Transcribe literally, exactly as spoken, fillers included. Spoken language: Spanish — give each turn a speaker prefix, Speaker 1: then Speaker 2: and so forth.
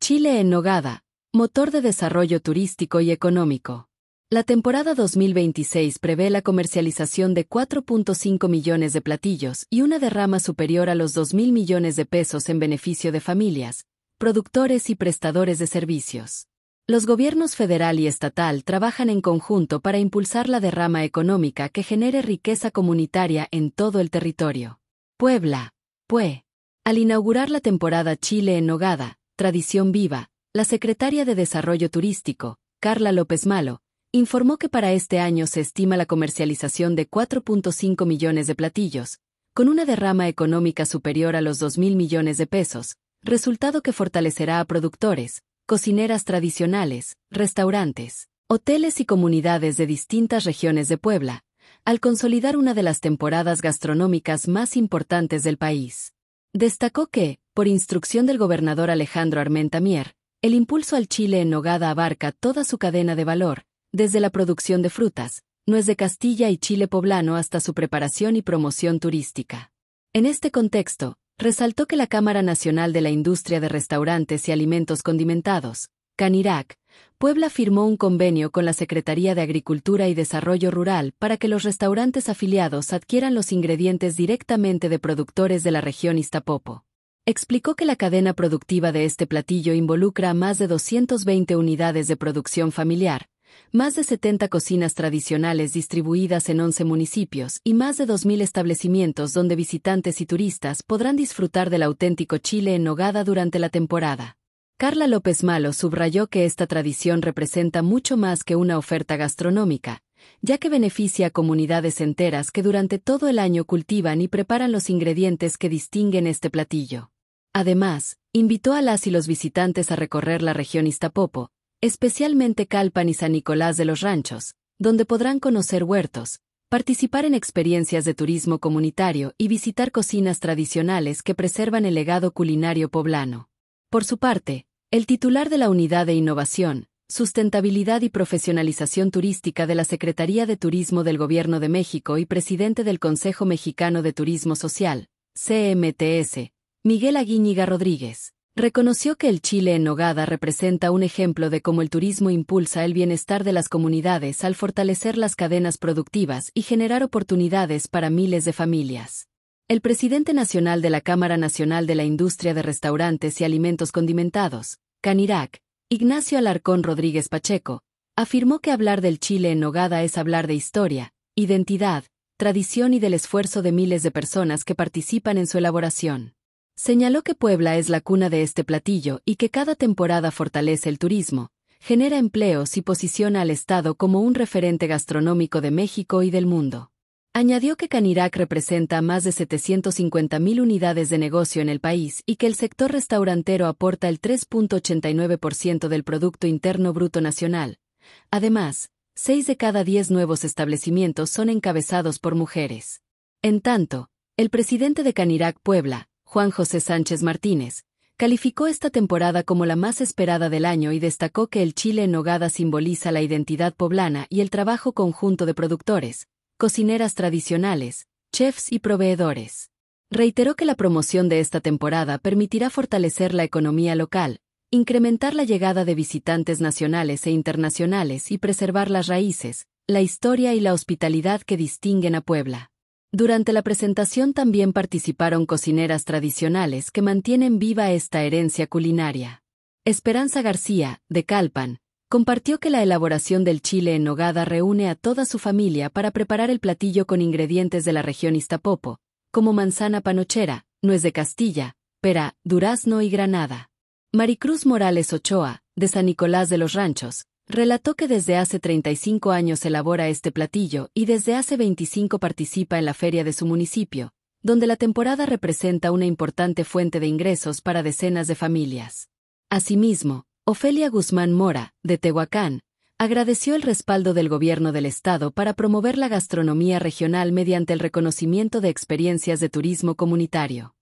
Speaker 1: Chile en nogada, motor de desarrollo turístico y económico. La temporada dos mil veintiséis prevé la comercialización de cuatro punto cinco millones de platillos y una derrama superior a los dos mil millones de pesos en beneficio de familias, productores y prestadores de servicios. Los gobiernos federal y estatal trabajan en conjunto para impulsar la derrama económica que genere riqueza comunitaria en todo el territorio. Puebla, P U E. Al inaugurar la temporada Chile en nogada, Tradición Viva, la secretaria de Desarrollo Turístico, Carla López Malo, informó que para este año se estima la comercialización de cuatro punto cinco millones de platillos, con una derrama económica superior a los dos mil millones de pesos, resultado que fortalecerá a productores, cocineras tradicionales, restaurantes, hoteles y comunidades de distintas regiones de Puebla, al consolidar una de las temporadas gastronómicas más importantes del país. Destacó que, por instrucción del gobernador Alejandro Armenta Mier, el impulso al Chile en nogada abarca toda su cadena de valor, desde la producción de frutas, nuez de Castilla y chile poblano hasta su preparación y promoción turística. En este contexto, resaltó que la Cámara Nacional de la Industria de Restaurantes y Alimentos Condimentados, CANIRAC, Puebla firmó un convenio con la Secretaría de Agricultura y Desarrollo Rural para que los restaurantes afiliados adquieran los ingredientes directamente de productores de la región Iztapopo. Explicó que la cadena productiva de este platillo involucra a más de doscientas veinte unidades de producción familiar, más de setenta cocinas tradicionales distribuidas en once municipios y más de dos mil establecimientos donde visitantes y turistas podrán disfrutar del auténtico chile en nogada durante la temporada. Carla López Malo subrayó que esta tradición representa mucho más que una oferta gastronómica, ya que beneficia a comunidades enteras que durante todo el año cultivan y preparan los ingredientes que distinguen este platillo. Además, invitó a las y los visitantes a recorrer la región Iztapopo, especialmente Calpan y San Nicolás de los Ranchos, donde podrán conocer huertos, participar en experiencias de turismo comunitario y visitar cocinas tradicionales que preservan el legado culinario poblano. Por su parte, el titular de la Unidad de Innovación, Sustentabilidad y Profesionalización Turística de la Secretaría de Turismo del Gobierno de México y presidente del Consejo Mexicano de Turismo Social, C M T S, Miguel Aguíñiga Rodríguez, reconoció que el chile en nogada representa un ejemplo de cómo el turismo impulsa el bienestar de las comunidades al fortalecer las cadenas productivas y generar oportunidades para miles de familias. El presidente nacional de la Cámara Nacional de la Industria de Restaurantes y Alimentos Condimentados, CANIRAC, Ignacio Alarcón Rodríguez Pacheco, afirmó que hablar del chile en nogada es hablar de historia, identidad, tradición y del esfuerzo de miles de personas que participan en su elaboración. Señaló que Puebla es la cuna de este platillo y que cada temporada fortalece el turismo, genera empleos y posiciona al Estado como un referente gastronómico de México y del mundo. Añadió que CANIRAC representa más de setecientas cincuenta mil unidades de negocio en el país y que el sector restaurantero aporta el tres punto ochenta y nueve por ciento del Producto Interno Bruto Nacional. Además, seis de cada diez nuevos establecimientos son encabezados por mujeres. En tanto, el presidente de CANIRAC Puebla, Juan José Sánchez Martínez, calificó esta temporada como la más esperada del año y destacó que el chile en nogada simboliza la identidad poblana y el trabajo conjunto de productores, cocineras tradicionales, chefs y proveedores. Reiteró que la promoción de esta temporada permitirá fortalecer la economía local, incrementar la llegada de visitantes nacionales e internacionales y preservar las raíces, la historia y la hospitalidad que distinguen a Puebla. Durante la presentación también participaron cocineras tradicionales que mantienen viva esta herencia culinaria. Esperanza García, de Calpan, compartió que la elaboración del chile en nogada reúne a toda su familia para preparar el platillo con ingredientes de la región Iztapopo, como manzana panochera, nuez de Castilla, pera, durazno y granada. Maricruz Morales Ochoa, de San Nicolás de los Ranchos, relató que desde hace treinta y cinco años elabora este platillo y desde hace veinticinco participa en la feria de su municipio, donde la temporada representa una importante fuente de ingresos para decenas de familias. Asimismo, Ofelia Guzmán Mora, de Tehuacán, agradeció el respaldo del gobierno del estado para promover la gastronomía regional mediante el reconocimiento de experiencias de turismo comunitario.